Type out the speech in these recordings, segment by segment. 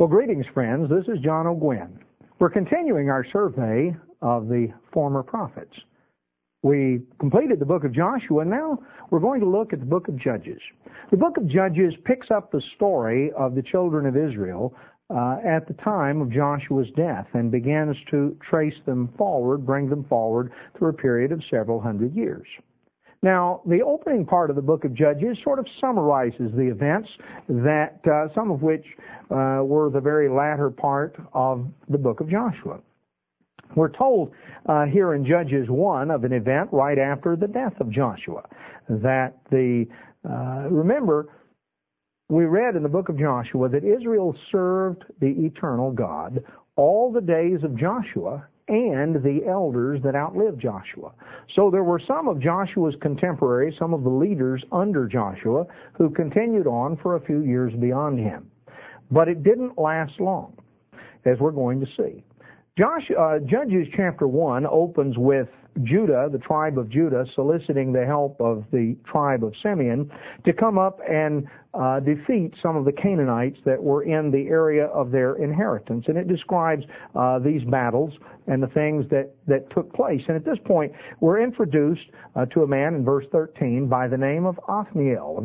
Well, greetings, friends. This is John O'Gwen. We're continuing our survey of the former prophets. We completed the book of Joshua, and now we're going to look at the book of Judges. The book of Judges picks up the story of the children of Israel at the time of Joshua's death and begins to trace them forward, bring them forward through a period of several hundred years. Now, the opening part of the book of Judges sort of summarizes the events that some of which were the very latter part of the book of Joshua. We're told here in Judges 1 of an event right after the death of Joshua. That remember, we read in the book of Joshua that Israel served the eternal God all the days of Joshua and the elders that outlived Joshua. So there were some of Joshua's contemporaries, some of the leaders under Joshua, who continued on for a few years beyond him. But it didn't last long, as we're going to see. Judges chapter 1 opens with Judah, the tribe of Judah, soliciting the help of the tribe of Simeon to come up and defeat some of the Canaanites that were in the area of their inheritance. And it describes these battles and the things that took place. And at this point, we're introduced to a man in verse 13 by the name of Othniel,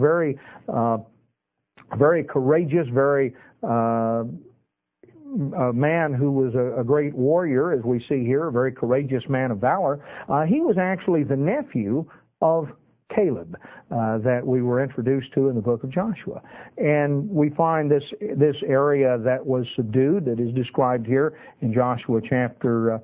a very courageous, a man who was a great warrior, as we see here, a very courageous man of valor. He was actually the nephew of Caleb that we were introduced to in the book of Joshua. And we find this area that was subdued, that is described here in Joshua chapter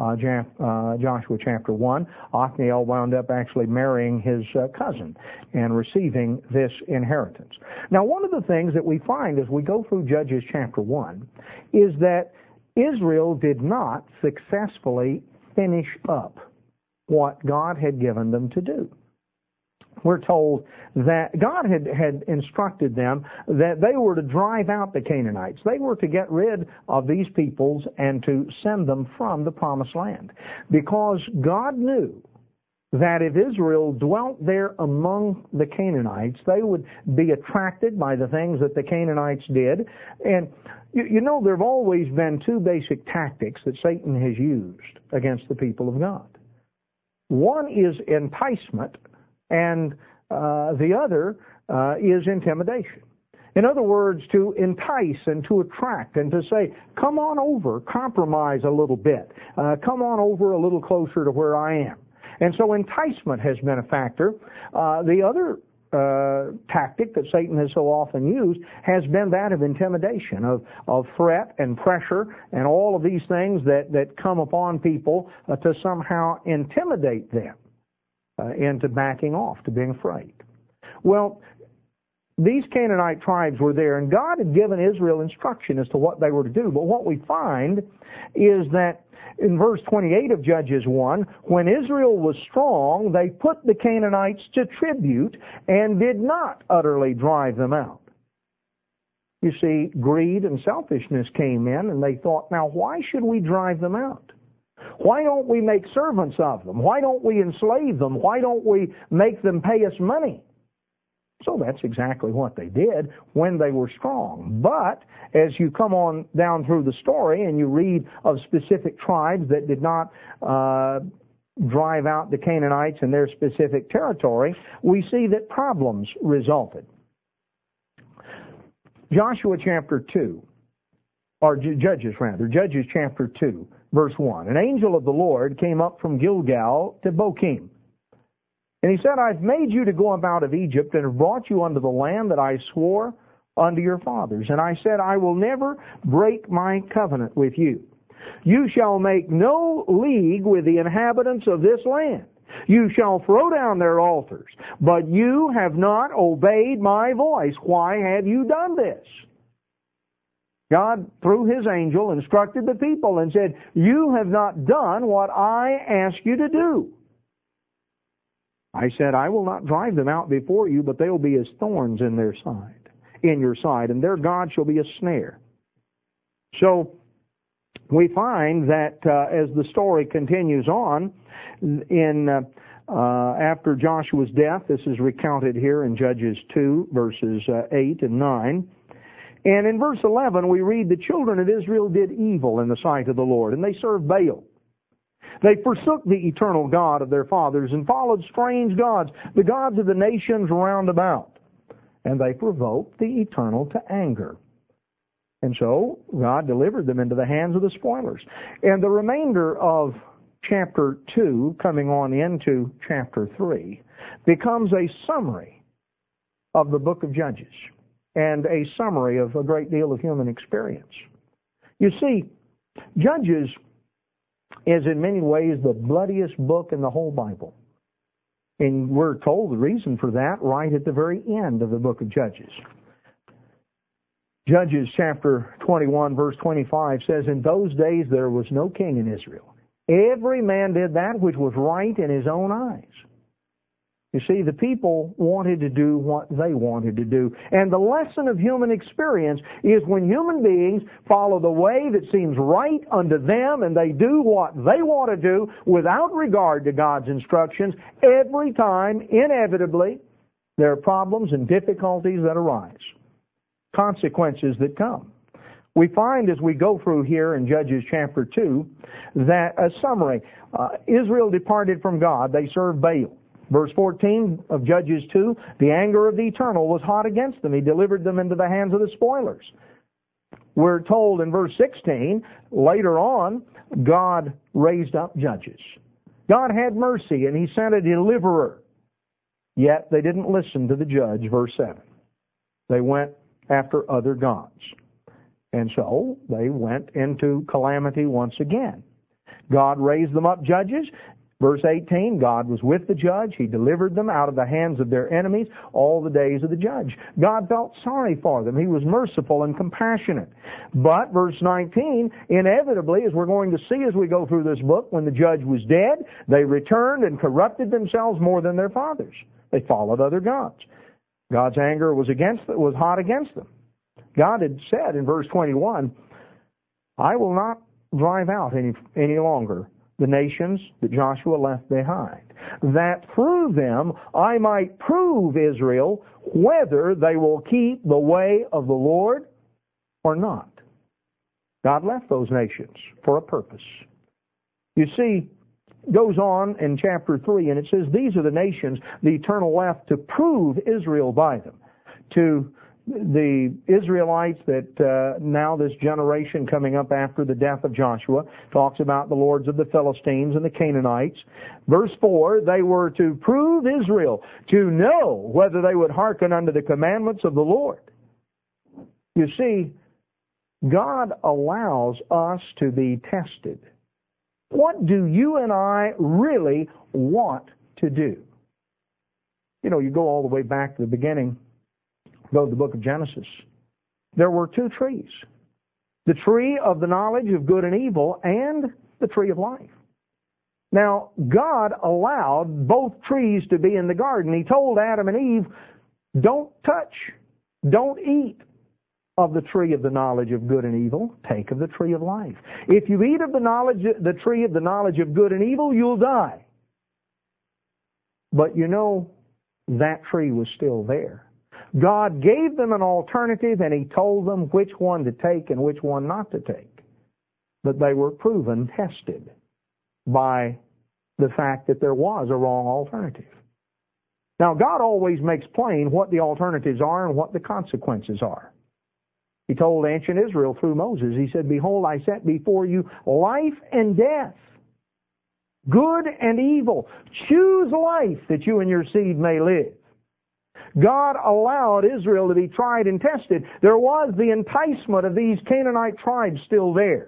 1. Othniel wound up actually marrying his cousin and receiving this inheritance. Now, one of the things that we find as we go through Judges chapter 1 is that Israel did not successfully finish up what God had given them to do. We're told that God had instructed them that they were to drive out the Canaanites. They were to get rid of these peoples and to send them from the promised land. Because God knew that if Israel dwelt there among the Canaanites, they would be attracted by the things that the Canaanites did. And you know, there have always been two basic tactics that Satan has used against the people of God. One is enticement, and the other is intimidation. In other words, to entice and to attract and to say, come on over, compromise a little bit, come on over a little closer to where I am. And so enticement has been a factor. The other tactic that Satan has so often used has been that of intimidation, of threat and pressure and all of these things that come upon people to somehow intimidate them into backing off, to being afraid. Well, these Canaanite tribes were there, and God had given Israel instruction as to what they were to do. But what we find is that in verse 28 of Judges 1, when Israel was strong, they put the Canaanites to tribute and did not utterly drive them out. You see, greed and selfishness came in, and they thought, now why should we drive them out? Why don't we make servants of them? Why don't we enslave them? Why don't we make them pay us money? So that's exactly what they did when they were strong. But as you come on down through the story and you read of specific tribes that did not drive out the Canaanites in their specific territory, we see that problems resulted. Joshua chapter 2, or Judges chapter 2, verse 1. An angel of the Lord came up from Gilgal to Bochim. And he said, I've made you to go about of Egypt and have brought you unto the land that I swore unto your fathers. And I said, I will never break my covenant with you. You shall make no league with the inhabitants of this land. You shall throw down their altars. But you have not obeyed my voice. Why have you done this? God, through his angel, instructed the people and said, you have not done what I asked you to do. I said, I will not drive them out before you, but they will be as thorns in your side, and their God shall be a snare. So we find that as the story continues on, after Joshua's death, this is recounted here in Judges 2, verses 8 and 9, And in verse 11 we read, the children of Israel did evil in the sight of the Lord, and they served Baal. They forsook the eternal God of their fathers and followed strange gods, the gods of the nations round about. And they provoked the Eternal to anger. And so God delivered them into the hands of the spoilers. And the remainder of chapter 2, coming on into chapter 3, becomes a summary of the book of Judges and a summary of a great deal of human experience. You see, Judges is in many ways the bloodiest book in the whole Bible. And we're told the reason for that right at the very end of the book of Judges. Judges chapter 21 verse 25 says, in those days there was no king in Israel. Every man did that which was right in his own eyes. You see, the people wanted to do what they wanted to do. And the lesson of human experience is when human beings follow the way that seems right unto them and they do what they want to do without regard to God's instructions, every time, inevitably, there are problems and difficulties that arise. Consequences that come. We find as we go through here in Judges chapter 2 that a summary. Israel departed from God. They served Baal. Verse 14 of Judges 2, the anger of the Eternal was hot against them. He delivered them into the hands of the spoilers. We're told in verse 16, later on, God raised up judges. God had mercy and He sent a deliverer. Yet they didn't listen to the judge, verse 7. They went after other gods. And so they went into calamity once again. God raised them up judges. Verse 18, God was with the judge. He delivered them out of the hands of their enemies all the days of the judge. God felt sorry for them. He was merciful and compassionate. But, verse 19, inevitably, as we're going to see as we go through this book, when the judge was dead, they returned and corrupted themselves more than their fathers. They followed other gods. God's anger was hot against them. God had said in verse 21, I will not drive out any longer the nations that Joshua left behind, that through them I might prove Israel whether they will keep the way of the Lord or not. God left those nations for a purpose. You see, goes on in chapter 3, and it says, these are the nations the Eternal left to prove Israel by them. To the Israelites that now this generation coming up after the death of Joshua talks about the lords of the Philistines and the Canaanites. Verse 4, they were to prove Israel, to know whether they would hearken unto the commandments of the Lord. You see, God allows us to be tested. What do you and I really want to do? You know, you go all the way back to the beginning. Go to the book of Genesis. There were two trees. The tree of the knowledge of good and evil and the tree of life. Now, God allowed both trees to be in the garden. He told Adam and Eve, don't touch, don't eat of the tree of the knowledge of good and evil. Take of the tree of life. If you eat of the tree of the knowledge of good and evil, you'll die. But you know, that tree was still there. God gave them an alternative, and He told them which one to take and which one not to take. But they were proven, tested, by the fact that there was a wrong alternative. Now, God always makes plain what the alternatives are and what the consequences are. He told ancient Israel through Moses, He said, behold, I set before you life and death, good and evil. Choose life that you and your seed may live. God allowed Israel to be tried and tested. There was the enticement of these Canaanite tribes still there.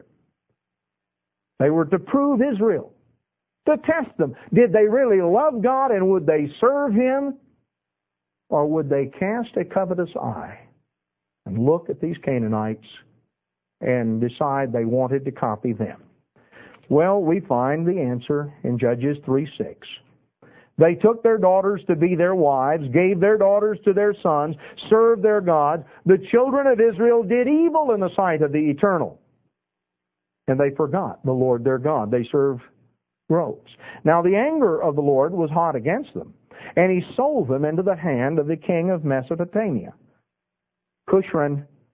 They were to prove Israel, to test them. Did they really love God and would they serve Him? Or would they cast a covetous eye and look at these Canaanites and decide they wanted to copy them? Well, we find the answer in Judges 3:6. They took their daughters to be their wives, gave their daughters to their sons, served their gods. The children of Israel did evil in the sight of the Eternal. And they forgot the Lord their God. They served groves. Now the anger of the Lord was hot against them, and He sold them into the hand of the king of Mesopotamia, Cushran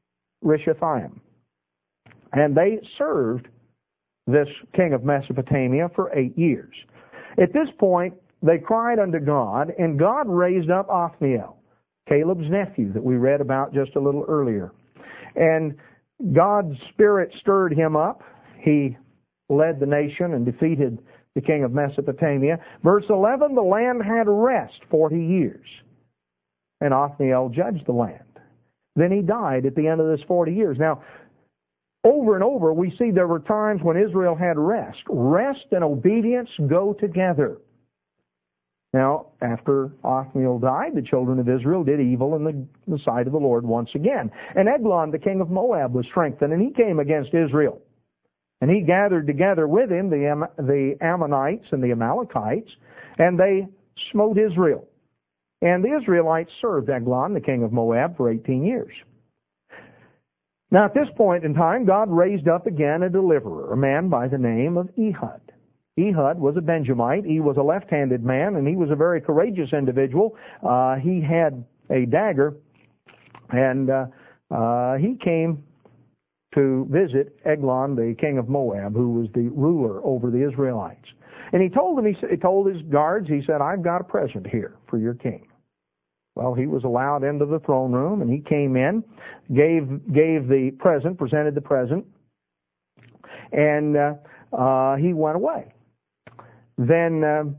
Rishathaim. And they served this king of Mesopotamia for 8 years. At this point, they cried unto God, and God raised up Othniel, Caleb's nephew that we read about just a little earlier. And God's Spirit stirred him up. He led the nation and defeated the king of Mesopotamia. Verse 11, the land had rest 40 years, and Othniel judged the land. Then he died at the end of this 40 years. Now, over and over, we see there were times when Israel had rest. Rest and obedience go together. Now, after Othniel died, the children of Israel did evil in the sight of the Lord once again. And Eglon, the king of Moab, was strengthened, and he came against Israel. And he gathered together with him the Ammonites and the Amalekites, and they smote Israel. And the Israelites served Eglon, the king of Moab, for 18 years. Now, at this point in time, God raised up again a deliverer, a man by the name of Ehud. Ehud was a Benjamite. He was a left-handed man, and he was a very courageous individual. He had a dagger, and he came to visit Eglon, the king of Moab, who was the ruler over the Israelites. And he told his guards, he said, I've got a present here for your king. Well, he was allowed into the throne room, and he came in, gave the present, presented the present, and he went away. Then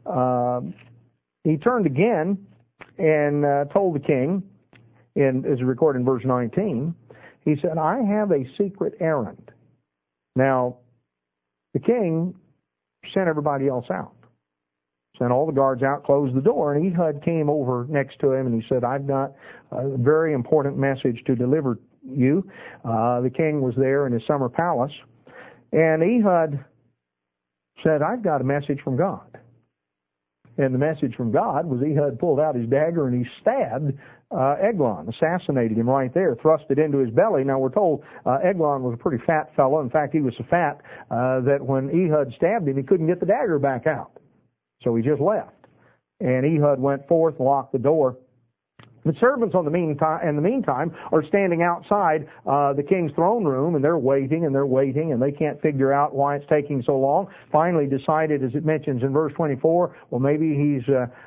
he turned again and told the king, as recorded in verse 19, he said, I have a secret errand. Now, the king sent everybody else out. Sent all the guards out, closed the door, and Ehud came over next to him, and he said, I've got a very important message to deliver you. The king was there in his summer palace, and Ehud said, I've got a message from God. And the message from God was Ehud pulled out his dagger and he stabbed Eglon, assassinated him right there, thrust it into his belly. Now we're told Eglon was a pretty fat fellow. In fact, he was so fat that when Ehud stabbed him, he couldn't get the dagger back out. So he just left. And Ehud went forth, locked the door. The servants in the meantime are standing outside the king's throne room, and they're waiting, and they can't figure out why it's taking so long. Finally decided, as it mentions in verse 24, well, maybe he's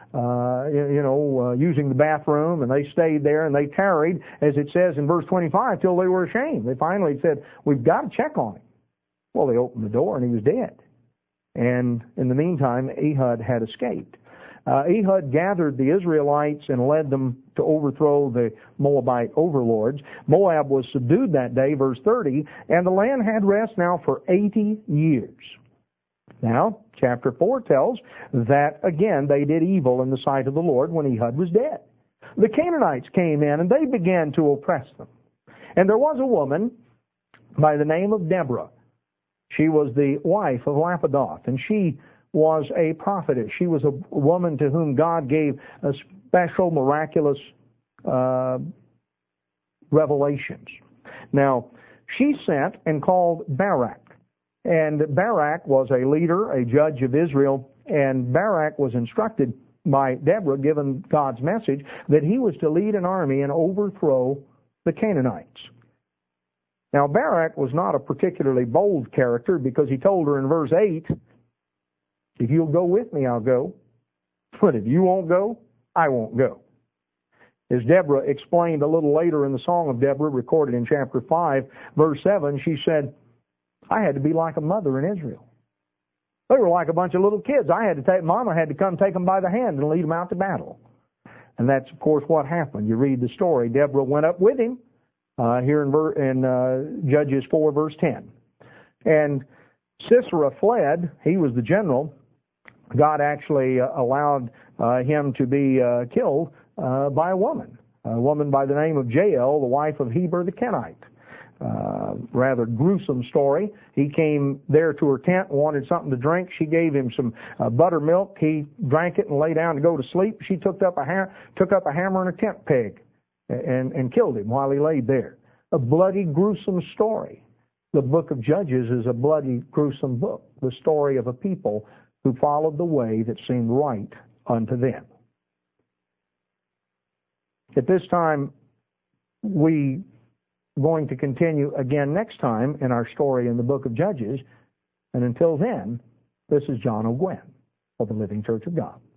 using the bathroom, and they stayed there, and they tarried, as it says in verse 25, till they were ashamed. They finally said, we've got to check on him. Well, they opened the door, and he was dead. And in the meantime, Ehud had escaped. Ehud gathered the Israelites and led them to overthrow the Moabite overlords. Moab was subdued that day, verse 30, and the land had rest now for 80 years. Now, chapter 4 tells that, again, they did evil in the sight of the Lord when Ehud was dead. The Canaanites came in, and they began to oppress them. And there was a woman by the name of Deborah. She was the wife of Lapidoth, and she was a prophetess. She was a woman to whom God gave a special miraculous revelations. Now, she sent and called Barak. And Barak was a leader, a judge of Israel, and Barak was instructed by Deborah, given God's message, that he was to lead an army and overthrow the Canaanites. Now, Barak was not a particularly bold character, because he told her in verse 8, if you'll go with me, I'll go. But if you won't go, I won't go. As Deborah explained a little later in the Song of Deborah, recorded in chapter 5, verse 7, she said, I had to be like a mother in Israel. They were like a bunch of little kids. Mama had to come take them by the hand and lead them out to battle. And that's, of course, what happened. You read the story. Deborah went up with him here in Judges 4, verse 10. And Sisera fled. He was the general. God actually allowed him to be killed by a woman by the name of Jael, the wife of Heber the Kenite. Rather gruesome story. He came there to her tent, wanted something to drink. She gave him some buttermilk. He drank it and lay down to go to sleep. She took up a hammer and a tent peg and killed him while he laid there. A bloody, gruesome story. The book of Judges is a bloody, gruesome book. The story of a people who followed the way that seemed right unto them. At this time, we going to continue again next time in our story in the book of Judges. And until then, this is John Ogwyn of the Living Church of God.